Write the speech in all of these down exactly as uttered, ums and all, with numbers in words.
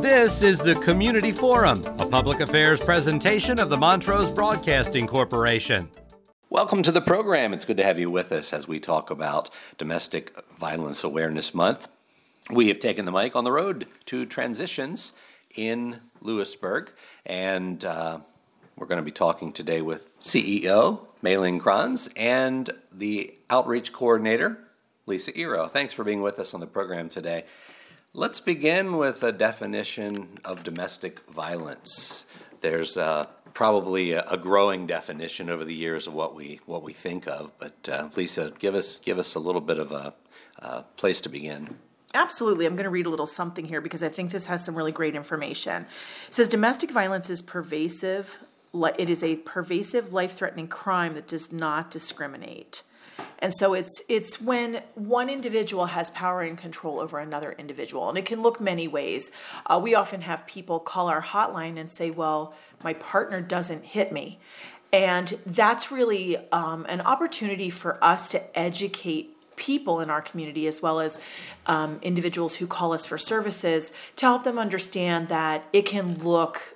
This is the Community Forum, a public affairs presentation of the Montrose Broadcasting Corporation. Welcome to the program. It's good to have you with us as we talk about Domestic Violence Awareness Month. We have taken the mic on the road to Transitions in Lewisburg, and uh, we're going to be talking today with C E O Mei-Ling Kranz and the Outreach Coordinator, Lisa Ero. Thanks for being with us on the program today. Let's begin with a definition of domestic violence. There's uh, probably a, a growing definition over the years of what we what we think of, but uh, Lisa, give us give us a little bit of a uh, place to begin. Absolutely. I'm going to read a little something here because I think this has some really great information. It says domestic violence is pervasive. It is a pervasive, life-threatening crime that does not discriminate. And so it's it's when one individual has power and control over another individual. And it can look many ways. Uh, we often have people call our hotline and say, well, my partner doesn't hit me. And that's really um, an opportunity for us to educate people in our community, as well as um, individuals who call us for services, to help them understand that it can look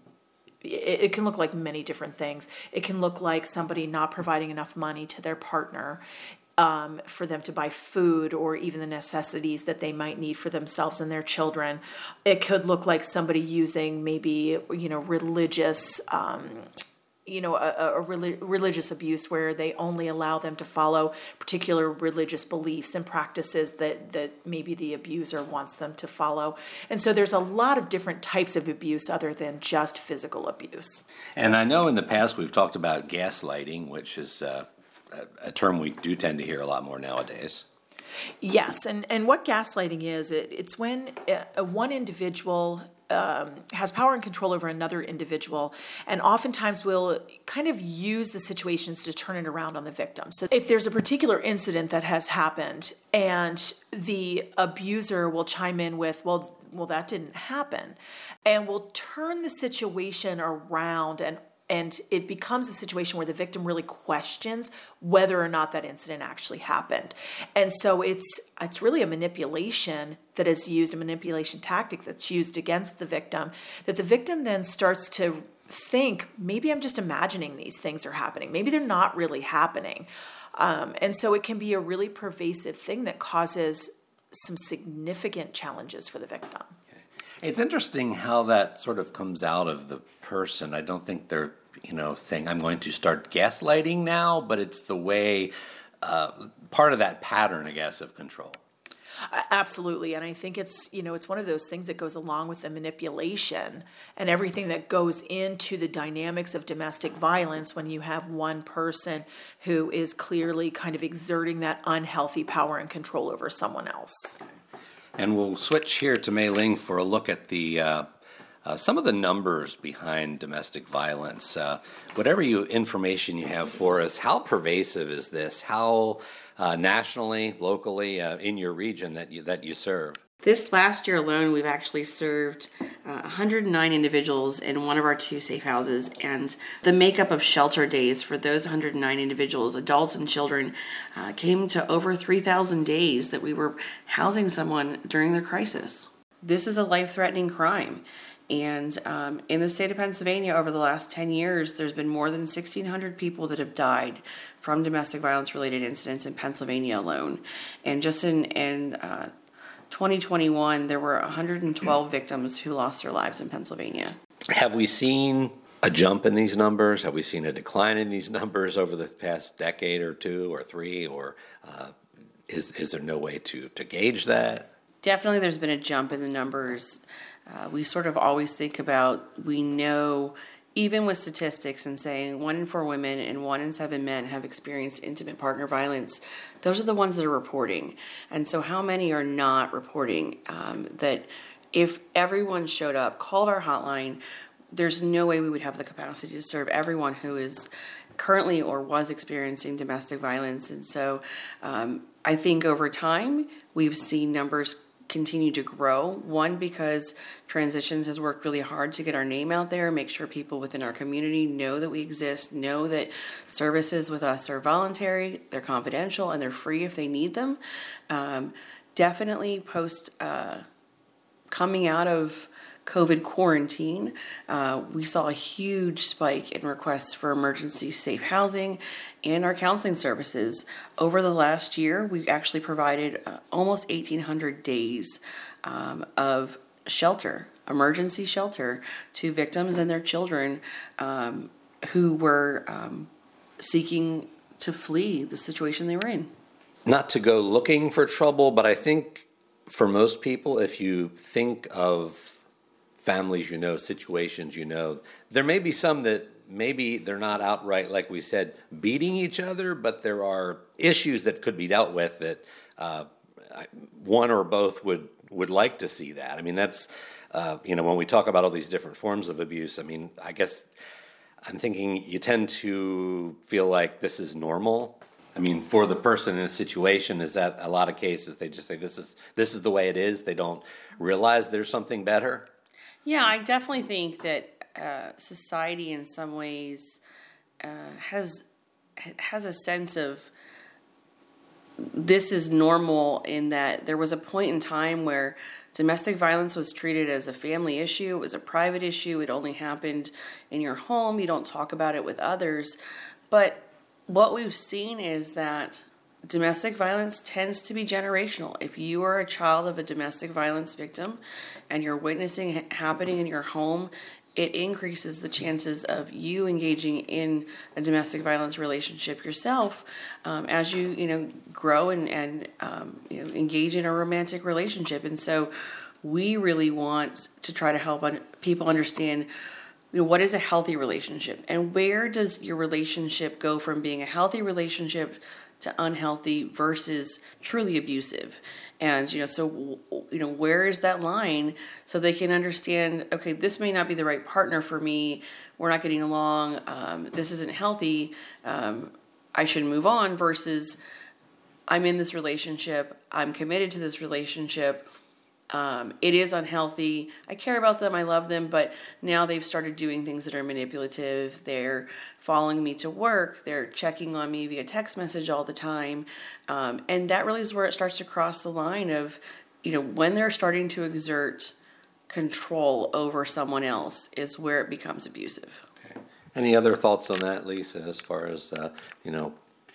It can look like many different things. It can look like somebody not providing enough money to their partner um, for them to buy food or even the necessities that they might need for themselves and their children. It could look like somebody using maybe, you know, religious um you know, a, a relig- religious abuse where they only allow them to follow particular religious beliefs and practices that, that maybe the abuser wants them to follow. And so there's a lot of different types of abuse other than just physical abuse. And I know in the past we've talked about gaslighting, which is uh, a, a term we do tend to hear a lot more nowadays. Yes, and, and what gaslighting is, it, it's when a, a one individual Um, has power and control over another individual, and oftentimes will kind of use the situations to turn it around on the victim. So if there's a particular incident that has happened and the abuser will chime in with, well, well, that didn't happen, and will turn the situation around, and And it becomes a situation where the victim really questions whether or not that incident actually happened. And so it's it's really a manipulation that is used, a manipulation tactic that's used against the victim, that the victim then starts to think, maybe I'm just imagining these things are happening. Maybe they're not really happening. Um, and so it can be a really pervasive thing that causes some significant challenges for the victim. It's interesting how that sort of comes out of the person. I don't think they're, you know, saying, I'm going to start gaslighting now, but it's the way, uh, part of that pattern, I guess, of control. Absolutely. And I think it's, you know, it's one of those things that goes along with the manipulation and everything that goes into the dynamics of domestic violence when you have one person who is clearly kind of exerting that unhealthy power and control over someone else. And we'll switch here to Mei-Ling for a look at the uh, uh, some of the numbers behind domestic violence. Uh, whatever you information you have for us, how pervasive is this? How uh, nationally, locally, uh, in your region that you that you serve? This last year alone, we've actually served uh, one hundred nine individuals in one of our two safe houses, and the makeup of shelter days for those one hundred nine individuals, adults and children, uh, came to over three thousand days that we were housing someone during their crisis. This is a life-threatening crime, and um, in the state of Pennsylvania over the last ten years, there's been more than sixteen hundred people that have died from domestic violence-related incidents in Pennsylvania alone, and just in, in uh, twenty twenty-one, there were one hundred twelve victims who lost their lives in Pennsylvania. Have we seen a jump in these numbers? Have we seen a decline in these numbers over the past decade or two or three? Or uh, is is there no way to, to gauge that? Definitely there's been a jump in the numbers. Uh, we sort of always think about, we know, even with statistics and saying one in four women and one in seven men have experienced intimate partner violence, those are the ones that are reporting. And so how many are not reporting? Um, that if everyone showed up, called our hotline, there's no way we would have the capacity to serve everyone who is currently or was experiencing domestic violence. And so um, I think over time, we've seen numbers continue to grow. One, because Transitions has worked really hard to get our name out there, make sure people within our community know that we exist, know that services with us are voluntary, they're confidential, and they're free if they need them. Um, definitely post uh, coming out of COVID quarantine, uh, we saw a huge spike in requests for emergency safe housing and our counseling services. Over the last year, we've actually provided uh, almost eighteen hundred days um, of shelter, emergency shelter, to victims and their children um, who were um, seeking to flee the situation they were in. Not to go looking for trouble, but I think for most people, if you think of families you know, situations you know, there may be some that maybe they're not outright, like we said, beating each other, but there are issues that could be dealt with that uh, one or both would, would like to see that. I mean, that's, uh, you know, when we talk about all these different forms of abuse, I mean, I guess I'm thinking you tend to feel like this is normal. I mean, for the person in a situation, is that a lot of cases they just say this is this is the way it is. They don't realize there's something better. Yeah, I definitely think that uh, society, in some ways, uh, has has a sense of this is normal. In that there was a point in time where domestic violence was treated as a family issue. It was a private issue. It only happened in your home. You don't talk about it with others, but what we've seen is that domestic violence tends to be generational. If you are a child of a domestic violence victim and you're witnessing it happening in your home, it increases the chances of you engaging in a domestic violence relationship yourself um, as you, you know, grow and, and um, you know, engage in a romantic relationship. And so we really want to try to help un- people understand, you know, what is a healthy relationship, and where does your relationship go from being a healthy relationship to unhealthy versus truly abusive? And, you know, so, you know, where is that line so they can understand, okay, this may not be the right partner for me. We're not getting along. Um, this isn't healthy. Um, I should move on versus I'm in this relationship. I'm committed to this relationship. Um, it is unhealthy. I care about them. I love them. But now they've started doing things that are manipulative. They're following me to work. They're checking on me via text message all the time. Um, and that really is where it starts to cross the line of, you know, when they're starting to exert control over someone else is where it becomes abusive. Okay. Any other thoughts on that, Lisa, as far as, uh, you know,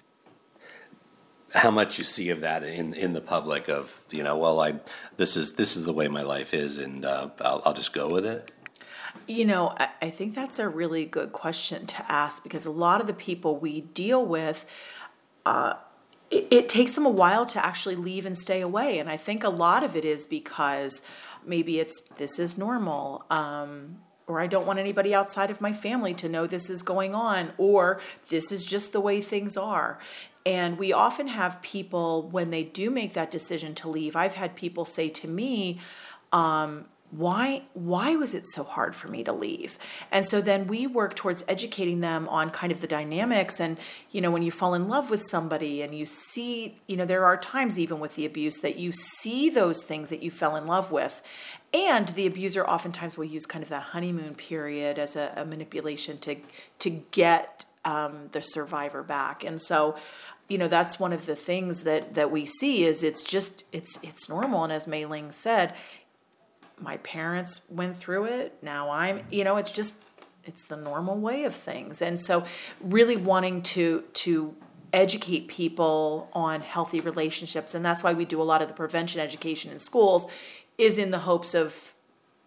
how much you see of that in, in the public of, you know, well, I this is this is the way my life is, and uh, I'll, I'll just go with it? You know, I, I think that's a really good question to ask, because a lot of the people we deal with, uh, it, it takes them a while to actually leave and stay away. And I think a lot of it is because maybe it's this is normal, um, or I don't want anybody outside of my family to know this is going on, or this is just the way things are. And we often have people, when they do make that decision to leave, I've had people say to me, um, why, why was it so hard for me to leave? And so then we work towards educating them on kind of the dynamics. And, you know, when you fall in love with somebody and you see, you know, there are times even with the abuse that you see those things that you fell in love with. And the abuser oftentimes will use kind of that honeymoon period as a, a manipulation to, to get um, the survivor back. And so, you know, that's one of the things that, that we see is it's just, it's, it's normal. And as Mei Ling said, my parents went through it. Now I'm, you know, it's just, it's the normal way of things. And so really wanting to, to educate people on healthy relationships. And that's why we do a lot of the prevention education in schools, is in the hopes of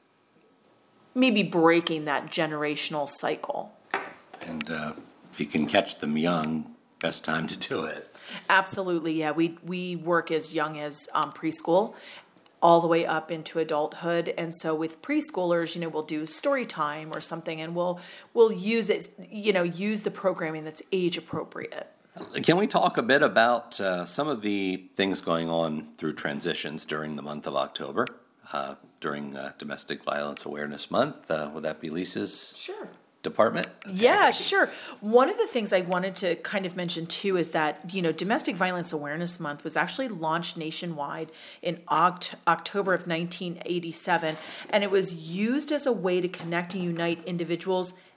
maybe breaking that generational cycle. And uh, if you can catch them young, best time to do it. Absolutely, yeah. We we work as young as um, preschool, all the way up into adulthood. And so with preschoolers, you know, we'll do story time or something, and we'll we'll use it, you know, use the programming that's age appropriate. Can we talk a bit about uh, some of the things going on through transitions during the month of October, uh, during uh, Domestic Violence Awareness Month? Uh, would that be Lisa's Sure. department? Yeah, sure. One of the things I wanted to kind of mention too is that, you know, Domestic Violence Awareness Month was actually launched nationwide in Oct- October of nineteen eighty-seven, and it was used as a way to connect and unite individuals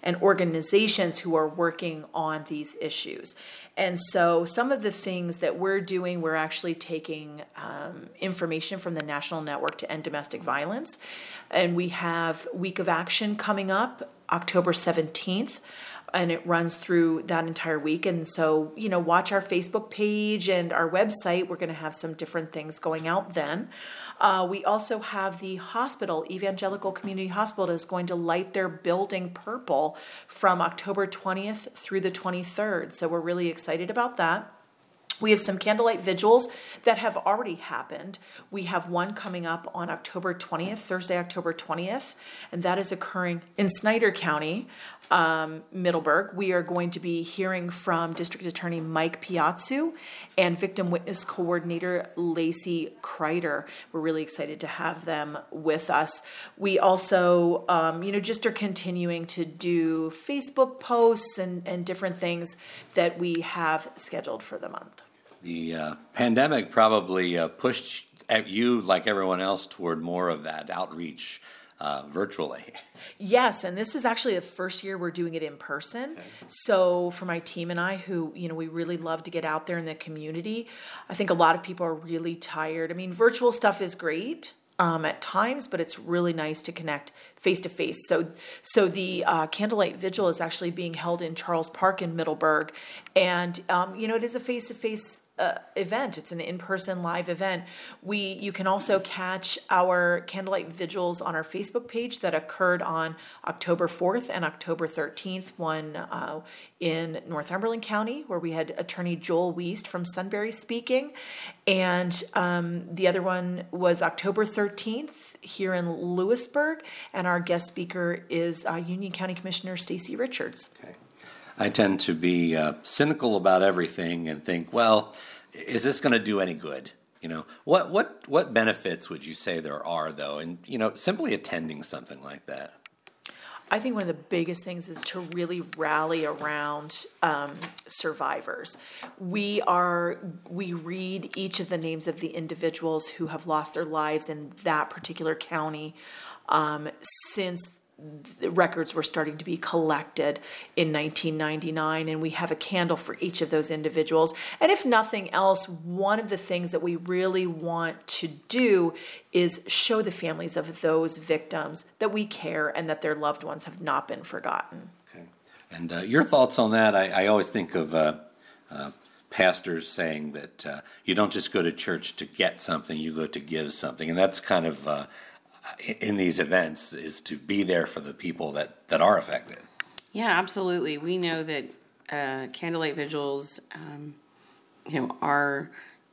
and organizations who are working on these issues. And so some of the things that we're doing, we're actually taking um, information from the National Network to End Domestic Violence. And we have Week of Action coming up, October seventeenth. And it runs through that entire week. And so, you know, watch our Facebook page and our website. We're going to have some different things going out then. Uh, we also have the hospital, Evangelical Community Hospital, is going to light their building purple from October twentieth through the twenty-third. So we're really excited about that. We have some candlelight vigils that have already happened. We have one coming up on October twentieth, Thursday, October twentieth, and that is occurring in Snyder County, um, Middleburg. We are going to be hearing from District Attorney Mike Piazzu and Victim Witness Coordinator Lacey Kreider. We're really excited to have them with us. We also, um, you know, just are continuing to do Facebook posts and, and different things that we have scheduled for the month. The uh, pandemic probably uh, pushed at you, like everyone else, toward more of that outreach uh, virtually. Yes, and this is actually the first year we're doing it in person. Okay. So for my team and I, who, you know, we really love to get out there in the community, I think a lot of people are really tired. I mean, virtual stuff is great. Um, at times, but it's really nice to connect face to face. So, so the uh, Candlelight Vigil is actually being held in Charles Park in Middleburg, and um, you know it is a face to face event. It's an in-person live event. We you can also catch our Candlelight Vigils on our Facebook page that occurred on October fourth and October thirteenth. One uh, in Northumberland County, where we had Attorney Joel Wiest from Sunbury speaking, and um, the other one was October thirteenth here in Lewisburg, and our guest speaker is uh, Union County Commissioner Stacy Richards. Okay. I tend to be uh, cynical about everything and think, well, is this going to do any good? You know, what what what benefits would you say there are, though, in, you know, simply attending something like that? I think one of the biggest things is to really rally around um, survivors. We are we read each of the names of the individuals who have lost their lives in that particular county um, since the records were starting to be collected in nineteen ninety-nine, and we have a candle for each of those individuals. And if nothing else, one of the things that we really want to do is show the families of those victims that we care and that their loved ones have not been forgotten. Okay. And uh, your thoughts on that? I, I always think of uh, uh, pastors saying that uh, you don't just go to church to get something, you go to give something. And that's kind of uh, in these events, is to be there for the people that, that are affected. Yeah, absolutely. We know that uh, candlelight vigils, um, you know, are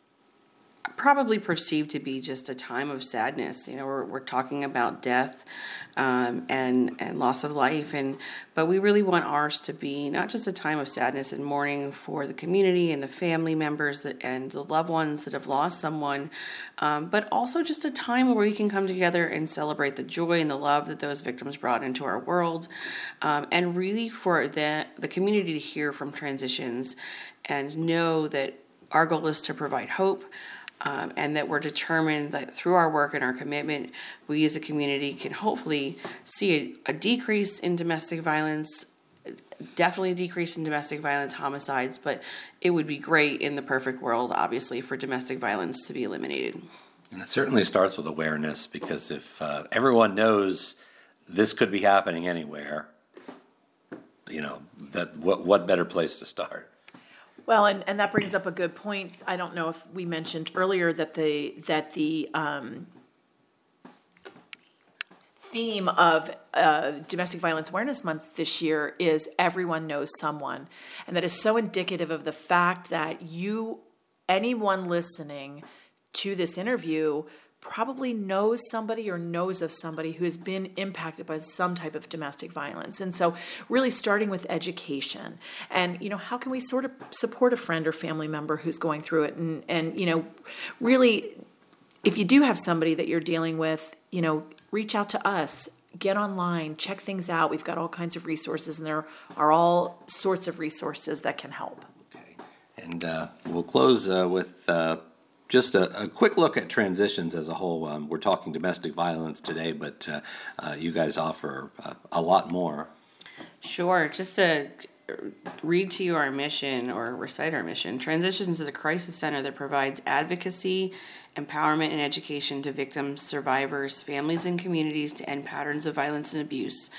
probably perceived to be just a time of sadness. You know, we're we're talking about death um, and and loss of life, and but we really want ours to be not just a time of sadness and mourning for the community and the family members that and the loved ones that have lost someone, um, but also just a time where we can come together and celebrate the joy and the love that those victims brought into our world, um, and really for the the community to hear from Transitions and know that our goal is to provide hope. Um, and that we're determined that through our work and our commitment, we as a community can hopefully see a, a decrease in domestic violence, definitely a decrease in domestic violence homicides, but it would be great in the perfect world, obviously, for domestic violence to be eliminated. And it certainly starts with awareness, because if uh, everyone knows this could be happening anywhere, you know, that what what better place to start? Well, and, and that brings up a good point. I don't know if we mentioned earlier that the that the um, theme of uh, Domestic Violence Awareness Month this year is Everyone Knows Someone. And that is so indicative of the fact that you, anyone listening to this interview, probably knows somebody or knows of somebody who has been impacted by some type of domestic violence. And so really starting with education and, you know, how can we sort of support a friend or family member who's going through it? And, and, you know, really, if you do have somebody that you're dealing with, you know, reach out to us, get online, check things out. We've got all kinds of resources, and there are all sorts of resources that can help. Okay. And uh, we'll close uh, with uh, Just a, a quick look at Transitions as a whole. Um, we're talking domestic violence today, but uh, uh, you guys offer uh, a lot more. Sure. Just to read to you our mission or recite our mission. Transitions is a crisis center that provides advocacy, empowerment, and education to victims, survivors, families, and communities to end patterns of violence and abuse.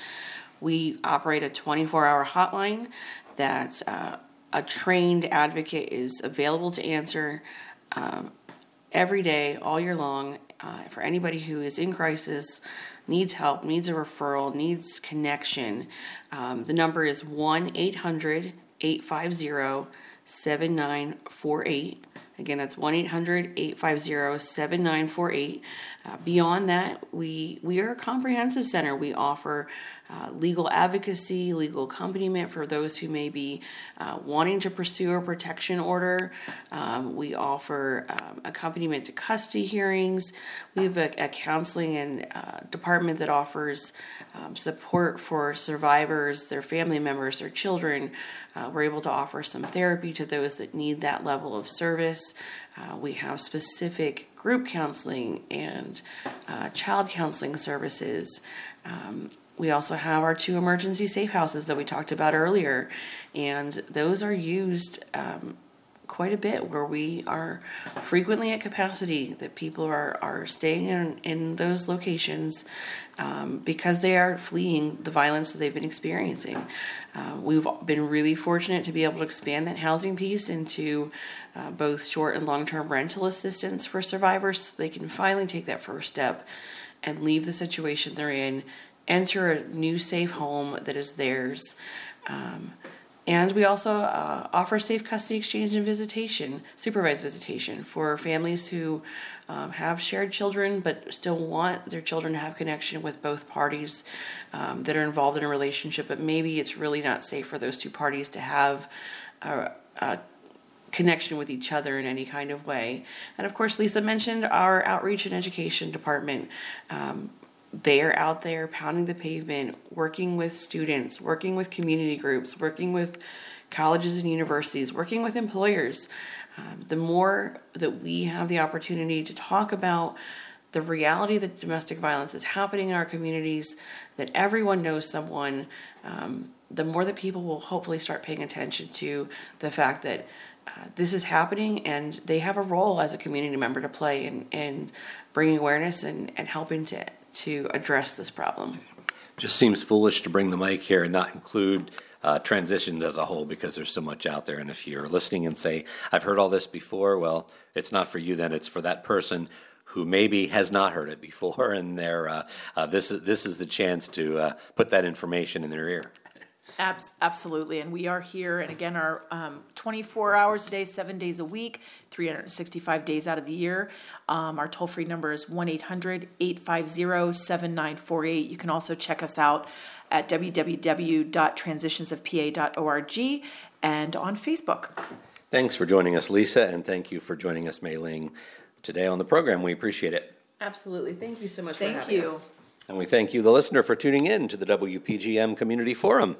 We operate a twenty-four hour hotline that uh, a trained advocate is available to answer um, every day, all year long, uh, for anybody who is in crisis, needs help, needs a referral, needs connection. Um, the number is one eight hundred eight five zero seven nine four eight. Again, that's one eight hundred eight five zero seven nine four eight. Uh, beyond that, we we are a comprehensive center. We offer uh, legal advocacy, legal accompaniment for those who may be uh, wanting to pursue a protection order. Um, we offer um, accompaniment to custody hearings. We have a, a counseling and uh, department that offers um, support for survivors, their family members, their children. Uh, we're able to offer some therapy to those that need that level of service. Uh, we have specific group counseling and uh, child counseling services. Um, we also have our two emergency safe houses that we talked about earlier, and those are used um, quite a bit, where we are frequently at capacity, that people are, are staying in, in those locations um, because they are fleeing the violence that they've been experiencing. Uh, we've been really fortunate to be able to expand that housing piece into uh, both short and long-term rental assistance for survivors, so they can finally take that first step and leave the situation they're in, enter a new safe home that is theirs. Um, And we also uh, offer safe custody exchange and visitation, supervised visitation, for families who um, have shared children but still want their children to have connection with both parties um, that are involved in a relationship, but maybe it's really not safe for those two parties to have a, a connection with each other in any kind of way. And of course, Lisa mentioned our outreach and education department. Um, They are out there pounding the pavement, working with students, working with community groups, working with colleges and universities, working with employers. Um, the more that we have the opportunity to talk about the reality that domestic violence is happening in our communities, that everyone knows someone, um, the more that people will hopefully start paying attention to the fact that uh, this is happening and they have a role as a community member to play in, in bringing awareness and, and helping to to address this problem. Just seems foolish to bring the mic here and not include uh, transitions as a whole, because there's so much out there. And if you're listening and say, I've heard all this before, well, it's not for you then. It's for that person who maybe has not heard it before, and they're, uh, uh, this is this is the chance to uh, put that information in their ear. Abs- absolutely. And we are here, and again, our um, twenty-four hours a day, seven days a week, three hundred sixty-five days out of the year. Um, our toll-free number is one eight hundred eight five zero seven nine four eight. You can also check us out at w w w dot transitions of p a dot org and on Facebook. Thanks for joining us, Lisa, and thank you for joining us, Mei Ling, today on the program. We appreciate it. Absolutely. Thank you so much Thank for having you. us. And we thank you, the listener, for tuning in to the W P G M Community Forum.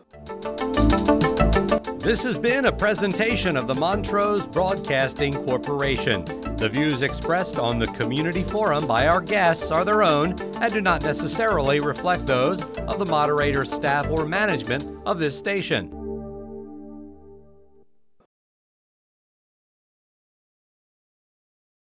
This has been a presentation of the Montrose Broadcasting Corporation. The views expressed on the Community Forum by our guests are their own and do not necessarily reflect those of the moderator, staff, or management of this station.